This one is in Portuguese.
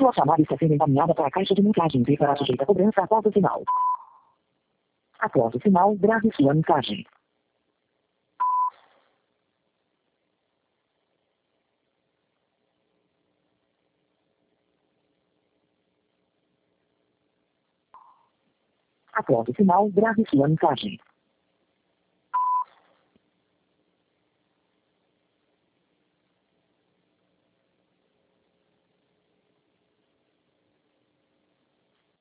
Sua chamada está sendo encaminhada para a caixa de mensagens e será sujeita a cobrança após o sinal. Após o sinal, grave sua mensagem. Após o sinal, grave sua mensagem.